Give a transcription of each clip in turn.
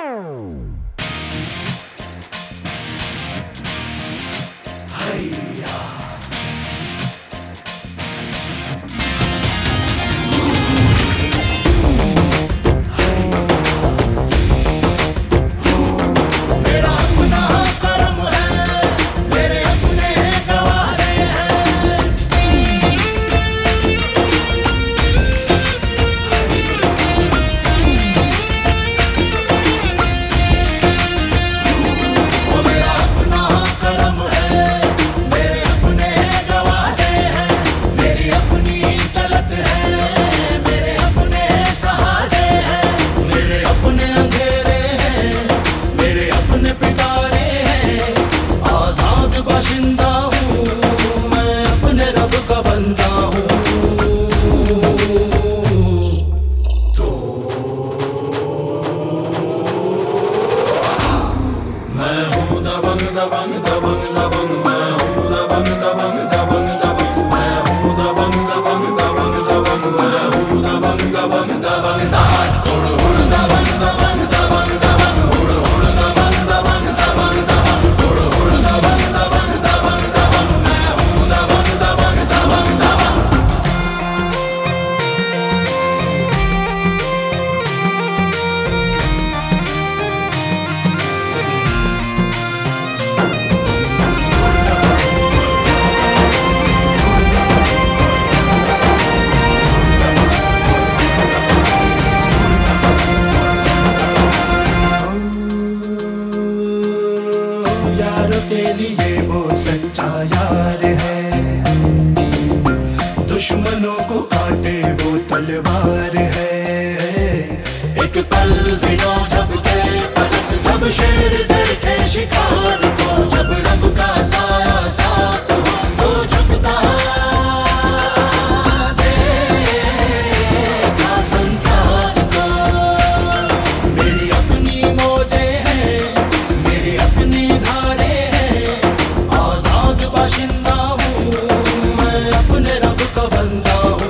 के लिए वो सच्चा यार है, दुश्मनों को काटे वो तलवार है। एक पल भी ना झपके पलक, जब शेर देखे शिकार को, जब रब का साया साथ हो तो झुकता देखा संसार को। मेरी अपनी मौजें हैं, मेरी अपनी धारे हैं, आजाद बाशिंदा हूँ मैं, अपने रब का बंदा हूँ।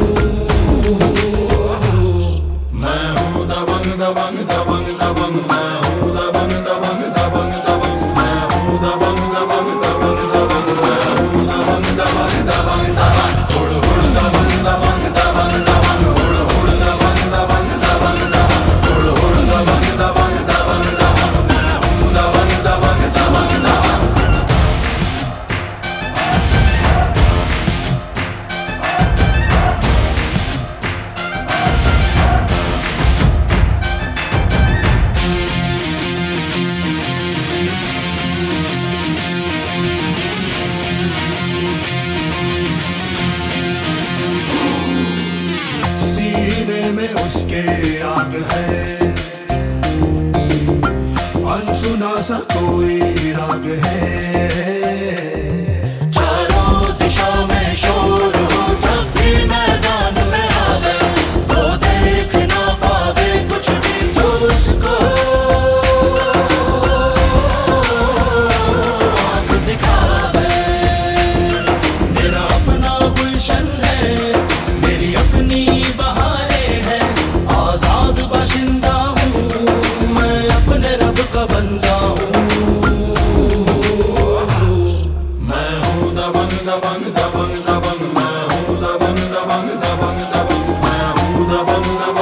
मैं हूँ दबंग दबंग दबंग दबंग, मैं हूँ दबंग दबंग दबंग दबंग, मैं हूँ दबंग दबंग दबंग दबंग, मैं हूँ दबंग दबंग दबंग दबंग, हुड़ हुड़ दबंग दबंग दबंग दबंग, हुड़ हुड़ दबंग दबंग दबंग दबंग, हुड़ हुड़ दबंग दबंग दबंग दबंग, मैं हूँ दबंग दबंग दबंग दबंग। सीने में उसके आग है, अनसुना सा कोई राग है। चारों दिशा में शोर हो, जब भी मैदान में आवे वो देख ना पावे कुछ भी जो उसको आँख दिखावे। मेरा अपना गुलशन है, मेरी अपनी बहारें हैं, आजाद बाशिंदा हूँ मैं, अपने रब का बंदा हूँ। मैं हूँ दबंग दबंग दबंग दबंग, मैं हूँ दबंग दबंग दबंग दबंग, मैं हूँ दबंग दबंग